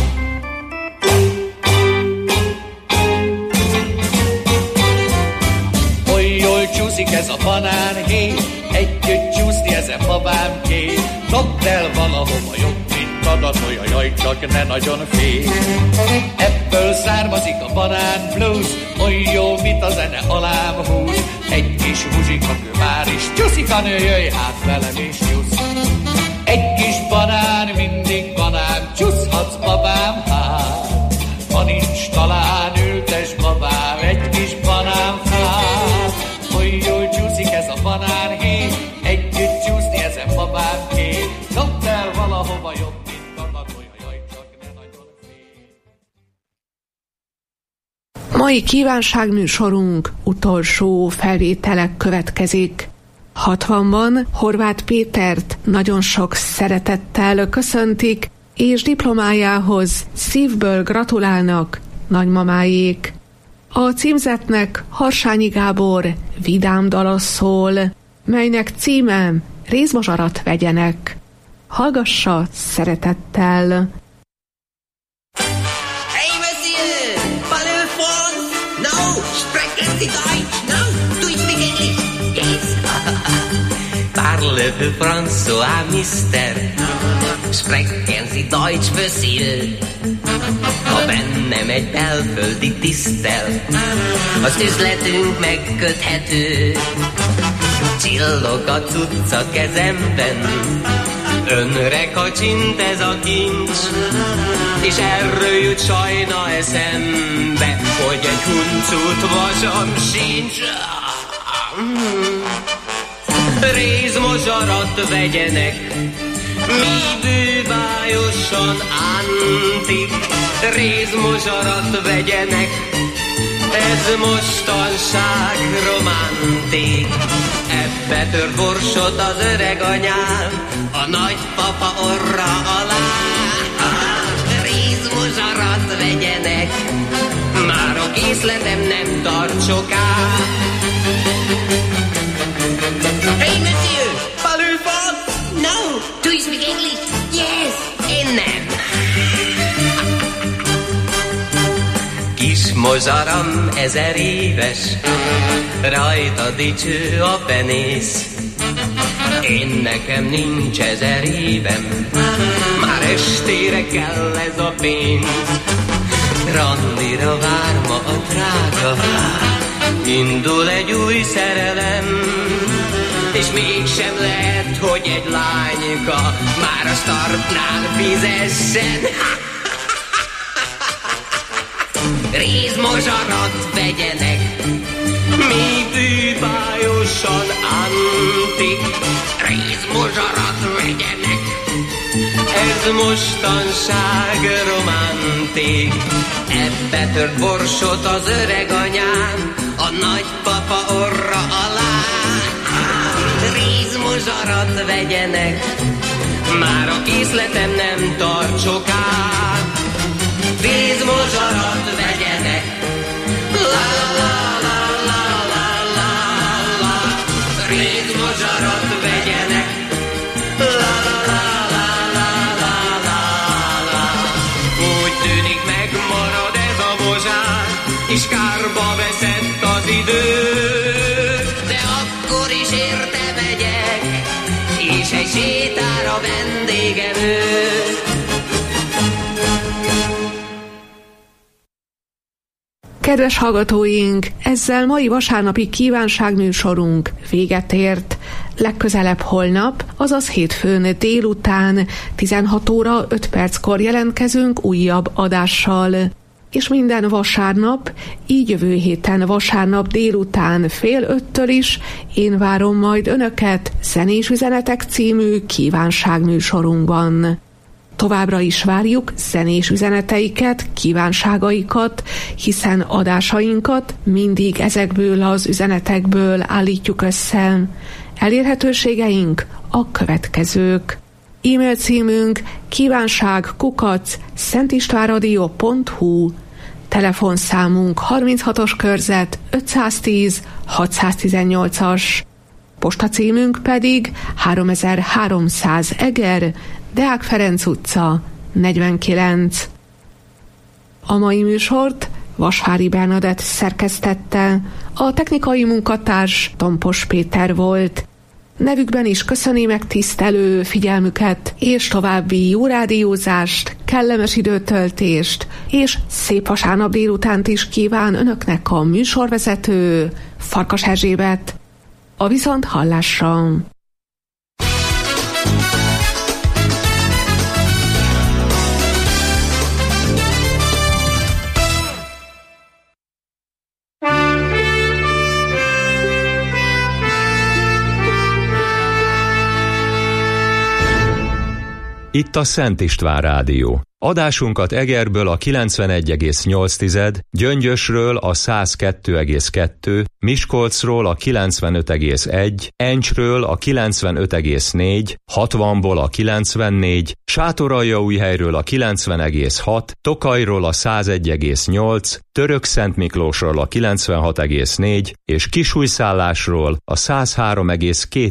Csúszik ez a banánhé, együtt csúszni ezen babámké. Dobd el valahova jobb, mint adatolja, jaj, csak ne nagyon félj. Ebből származik a banán blues, oly jó, mint a zene alám húz. Egy kis muzsikakő már is csúszik a nő, jöjj hát velem és csúsz. Egy kis banán, mindig banán, csúszhatsz babám hát. Ha nincs talán ültes babám, egy kis banánfát. Oly jól csúszik ez a banánhé, együtt csúszni ezen babámké. Dobd el valahova jobb, mint kanadolja, jaj, csak ne nagyon fél. Mai kívánságműsorunk utolsó felvételek következik. hatvanban Horváth Pétert nagyon sok szeretettel köszöntik, és diplomájához szívből gratulálnak nagymamáék. A címzetnek Harsányi Gábor vidám dala szól, melynek címe Rézmozsarat vegyenek. Hallgassa szeretettel! Hey, monsieur! Parlez France? No! Sprechen Sie Deutsch? No! Do you speak English? Yes! Parle-vous François, Mister? Sprechen Sie Deutsch, Monsieur? Ha bennem egy belföldi tisztel, az üzletünk megköthető. Csillog a cucca kezemben, önre kacsint ez a kincs, és erről jut sajna eszembe, hogy egy huncut vasam sincs. Rézmosarat vegyenek, mi bűbájosan antik. Rézmosarat vegyenek, ez mostanság romantik. Ebbe tör borsot az öreg anyám, a nagypapa orra alá. Rézmosarat vegyenek, már a készletem nem tart soká. Hey, monsieur! Parlez France? No! Do you speak English? Yes! Én nem. Kis mozaram ezer éves, rajta dicső a penész. Én nekem nincs ezer évem, már estére kell ez a pénz. Randira vár ma a drága, indul egy új szerelem, és mégsem lehet, hogy egy lányka már a startnál fizessen. Rézmosarat vegyenek, mi bűbájosan antik. Rézmosarat vegyenek, ez mostanság romantik. Ebbe tört borsot az öreg anyám, a nagypapa orra alá. Rézmosarat vegyenek, már a készletem nem tart soká. Rézmosarat vegyenek, la la la la la la la. Rézmosarat vegyenek, la la la la la la la la. Úgy tűnik megmarad ez a mozsár, és kárba veszett az idő. De akkor is érte megyek, és egy sétára vendégem ő. Kedves hallgatóink, ezzel mai vasárnapi kívánságműsorunk véget ért. Legközelebb holnap, azaz hétfőn délután tizenhat óra öt perckor jelentkezünk újabb adással. És minden vasárnap, így jövő héten vasárnap délután fél öttől is én várom majd önöket Zenés Üzenetek című kívánságműsorunkban. Továbbra is várjuk zenés üzeneteiket, kívánságaikat, hiszen adásainkat mindig ezekből az üzenetekből állítjuk össze. Elérhetőségeink a következők. E-mail címünk kívánság kukac szentistvánradio pont hu, telefonszámunk harminchatos körzet ötszáztíz hatszáztizennyolcas, postacímünk pedig háromezer-háromszáz Eger, Deák Ferenc utca, negyvenkilenc. A mai műsort Vasvári Bernadett szerkesztette, a technikai munkatárs Tompos Péter volt. Nevükben is köszöni megtisztelő figyelmüket, és további jó rádiózást, kellemes időtöltést, és szép vasárnap délutánt is kíván önöknek a műsorvezető Farkas Erzsébet. A viszont hallásra! Itt a Szent István Rádió. Adásunkat Egerből a kilencvenegy egész nyolc, Gyöngyösről a száz kettő egész kettő, Miskolcról a kilencvenöt egész egy, Encsről a kilencvenöt egész négy, hatvanból a kilencvennégy, Sátoraljaújhelyről a kilencven egész hat, Tokajról a száz egy egész nyolc, Törökszentmiklósról a kilencvenhat egész négy és Kisújszállásról a száz három egész két